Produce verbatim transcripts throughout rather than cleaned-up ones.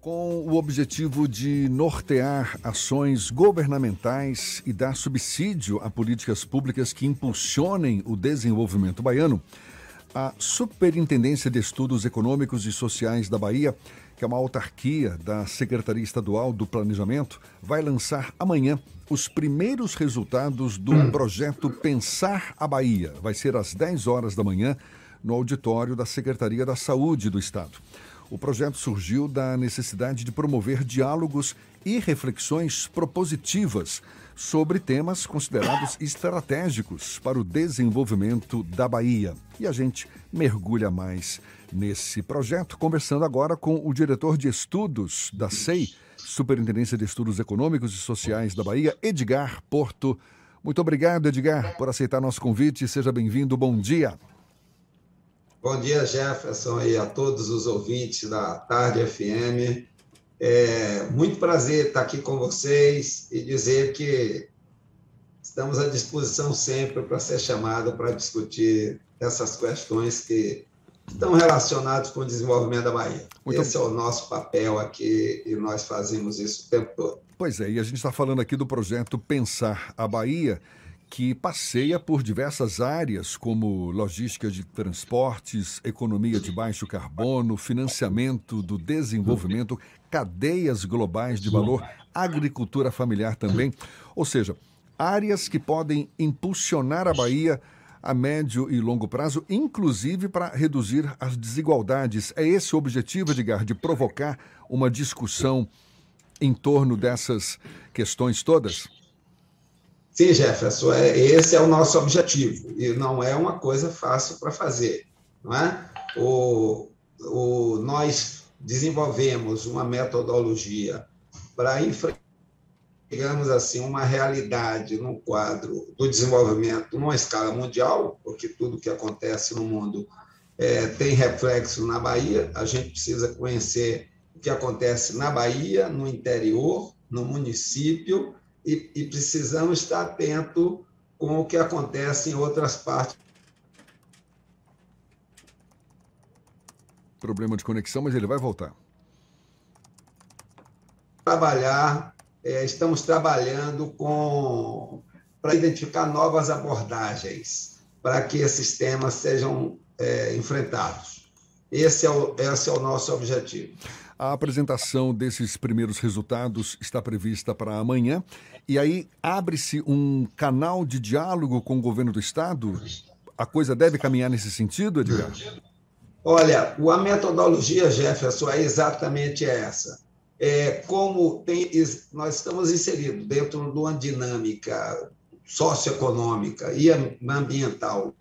Com o objetivo de nortear ações governamentais e dar subsídio a políticas públicas que impulsionem o desenvolvimento baiano, a Superintendência de Estudos Econômicos e Sociais da Bahia, que é uma autarquia da Secretaria Estadual do Planejamento, vai lançar amanhã os primeiros resultados do projeto Pensar a Bahia. Vai ser às dez horas da manhã no auditório da Secretaria da Saúde do Estado. O projeto surgiu da necessidade de promover diálogos e reflexões propositivas sobre temas considerados estratégicos para o desenvolvimento da Bahia. E a gente mergulha mais nesse projeto, conversando agora com o diretor de estudos da S E I, Superintendência de Estudos Econômicos e Sociais da Bahia, Edgar Porto. Muito obrigado, Edgar, por aceitar nosso convite. Seja bem-vindo. Bom dia. Bom dia, Jefferson, e a todos os ouvintes da Tarde F M. É muito prazer estar aqui com vocês e dizer que estamos à disposição sempre para ser chamado para discutir essas questões que estão relacionadas com o desenvolvimento da Bahia. Muito Esse bom. É o nosso papel aqui e nós fazemos isso o tempo todo. Pois é, e a gente está falando aqui do projeto Pensar a Bahia, que passeia por diversas áreas, como logística de transportes, economia de baixo carbono, financiamento do desenvolvimento, cadeias globais de valor, agricultura familiar também. Ou seja, áreas que podem impulsionar a Bahia a médio e longo prazo, inclusive para reduzir as desigualdades. É esse o objetivo, Edgar, de provocar uma discussão em torno dessas questões todas? Sim, Jefferson, é, esse é o nosso objetivo, e não é uma coisa fácil para fazer, não é? O, o, nós desenvolvemos uma metodologia para enfrentar, digamos assim, uma realidade no quadro do desenvolvimento numa escala mundial, porque tudo que acontece no mundo é, tem reflexo na Bahia. A gente precisa conhecer o que acontece na Bahia, no interior, no município, E, e precisamos estar atentos com o que acontece em outras partes. Problema de conexão, mas ele vai voltar. Trabalhar, é, estamos trabalhando com para identificar novas abordagens para que esses temas sejam é, enfrentados. Esse é, o, esse é o nosso objetivo. A apresentação desses primeiros resultados está prevista para amanhã. E aí abre-se um canal de diálogo com o governo do Estado? A coisa deve caminhar nesse sentido, Edgar? Olha, a metodologia, Jefferson, é exatamente essa. É, como tem, nós estamos inseridos dentro de uma dinâmica socioeconômica e ambiental.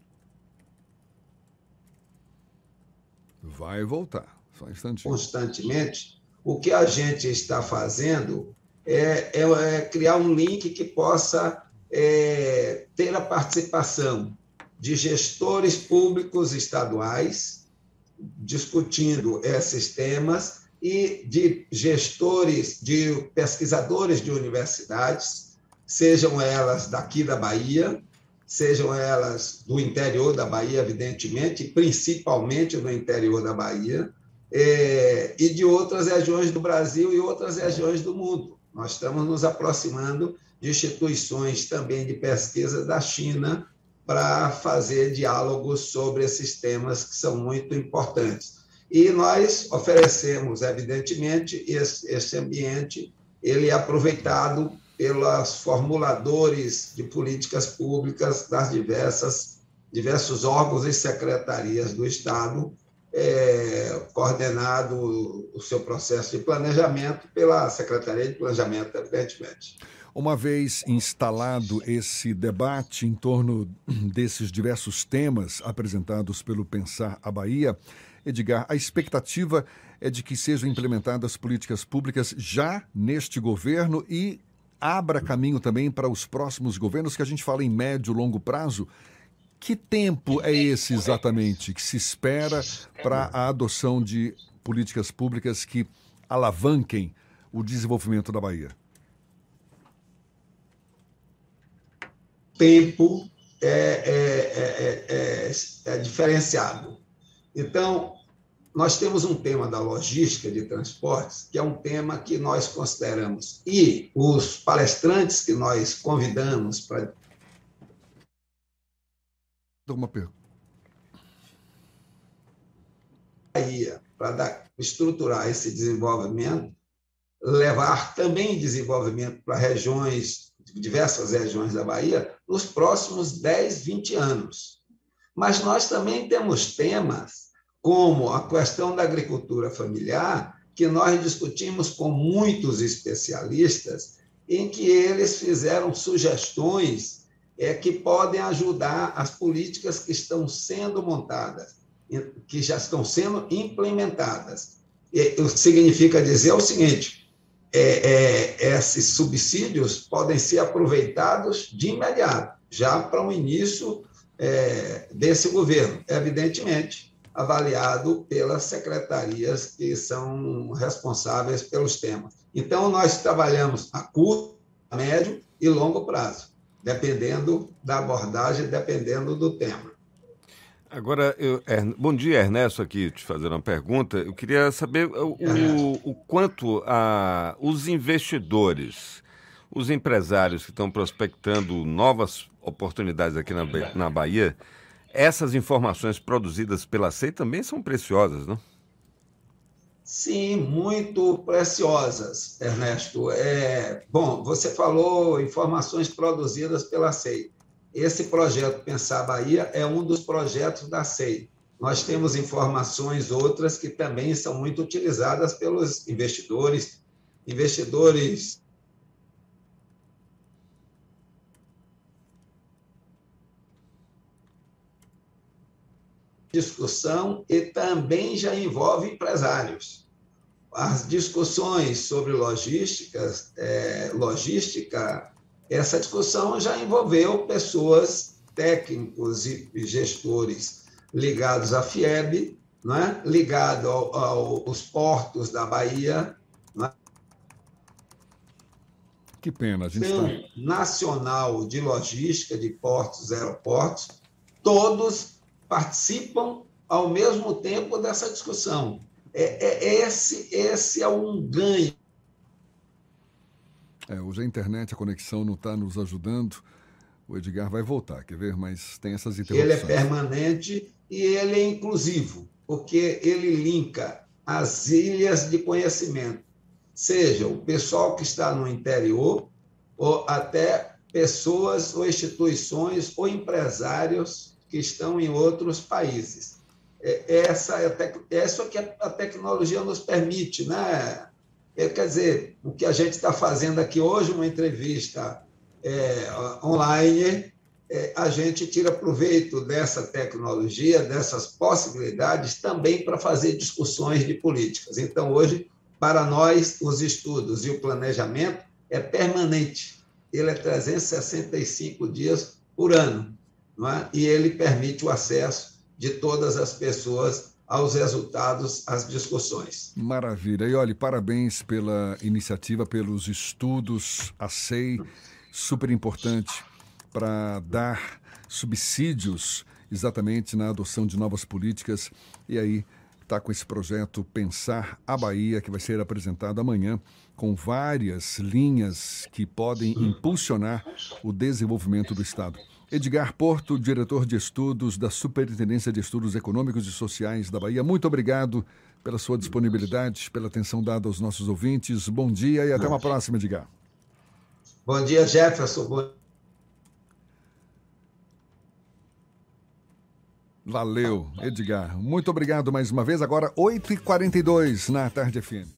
Vai voltar. Só um instantinho. Constantemente, o que a gente está fazendo é, é, é criar um link que possa é, ter a participação de gestores públicos estaduais discutindo esses temas e de gestores, de pesquisadores de universidades, sejam elas daqui da Bahia, sejam elas do interior da Bahia, evidentemente, principalmente no interior da Bahia, É, e de outras regiões do Brasil e outras regiões do mundo. Nós estamos nos aproximando de instituições também de pesquisa da China para fazer diálogos sobre esses temas que são muito importantes. E nós oferecemos, evidentemente, esse, esse ambiente, ele é aproveitado pelos formuladores de políticas públicas das diversas, diversos órgãos e secretarias do Estado, É, coordenado o seu processo de planejamento pela Secretaria de Planejamento, evidentemente. Uma vez instalado esse debate em torno desses diversos temas apresentados pelo Pensar a Bahia, Edgar, a expectativa é de que sejam implementadas políticas públicas já neste governo e abra caminho também para os próximos governos, que a gente fala em médio e longo prazo. Que tempo é esse exatamente que se espera para a adoção de políticas públicas que alavanquem o desenvolvimento da Bahia? Tempo é, é, é, é, é diferenciado. Então, nós temos um tema da logística de transportes, que é um tema que nós consideramos, e os palestrantes que nós convidamos para... Uma pergunta. Para estruturar esse desenvolvimento, levar também desenvolvimento para regiões, diversas regiões da Bahia, nos próximos dez, vinte anos. Mas nós também temos temas como a questão da agricultura familiar, que nós discutimos com muitos especialistas, em que eles fizeram sugestões é, que podem ajudar as políticas que estão sendo montadas, que já estão sendo implementadas. E, significa dizer o seguinte, é, é, esses subsídios podem ser aproveitados de imediato, já para o início é, desse governo, evidentemente, avaliado pelas secretarias que são responsáveis pelos temas. Então, nós trabalhamos a curto, a médio e longo prazo, dependendo da abordagem, dependendo do tema. Agora, eu, er, bom dia, Ernesto, aqui te fazer uma pergunta. Eu queria saber o, o, o quanto a, os investidores, os empresários que estão prospectando novas oportunidades aqui na, na Bahia, essas informações produzidas pela S E I também são preciosas, não? Sim, muito preciosas, Ernesto. É, bom, você falou informações produzidas pela S E I. Esse projeto Pensar Bahia é um dos projetos da S E I. Nós temos informações outras que também são muito utilizadas pelos investidores, investidores discussão e também já envolve empresários. As discussões sobre logísticas, é, logística, essa discussão já envolveu pessoas, técnicos e gestores ligados à FIEB, não é? Ligados ao, ao, aos portos da Bahia. Não é? Que pena, a gente Então, está... nacional de logística, de portos e aeroportos, todos participam ao mesmo tempo dessa discussão. É, é, esse, esse é um ganho. É, hoje a internet, a conexão não está nos ajudando. O Edgar vai voltar, quer ver? Mas tem essas interrupções. Ele é permanente e ele é inclusivo, porque ele linka as ilhas de conhecimento, seja o pessoal que está no interior, ou até pessoas ou instituições ou empresários que estão em outros países. Essa é a, tec... Essa é que a tecnologia nos permite, né? É, quer dizer, o que a gente está fazendo aqui hoje, uma entrevista é, online, é, a gente tira proveito dessa tecnologia, dessas possibilidades, também para fazer discussões de políticas. Então, hoje, para nós, os estudos e o planejamento é permanente. Ele é trezentos e sessenta e cinco dias por ano, não é? E ele permite o acesso de todas as pessoas aos resultados, às discussões. Maravilha. E olha, parabéns pela iniciativa, pelos estudos, a S E I, super importante para dar subsídios exatamente na adoção de novas políticas. E aí está com esse projeto Pensar a Bahia, que vai ser apresentado amanhã, com várias linhas que podem impulsionar o desenvolvimento do Estado. Edgar Porto, diretor de estudos da Superintendência de Estudos Econômicos e Sociais da Bahia, muito obrigado pela sua disponibilidade, pela atenção dada aos nossos ouvintes. Bom dia e até uma próxima, Edgar. Bom dia, Jefferson. Bom... Valeu, Edgar. Muito obrigado mais uma vez. Agora, oito e quarenta e dois na Tarde F M.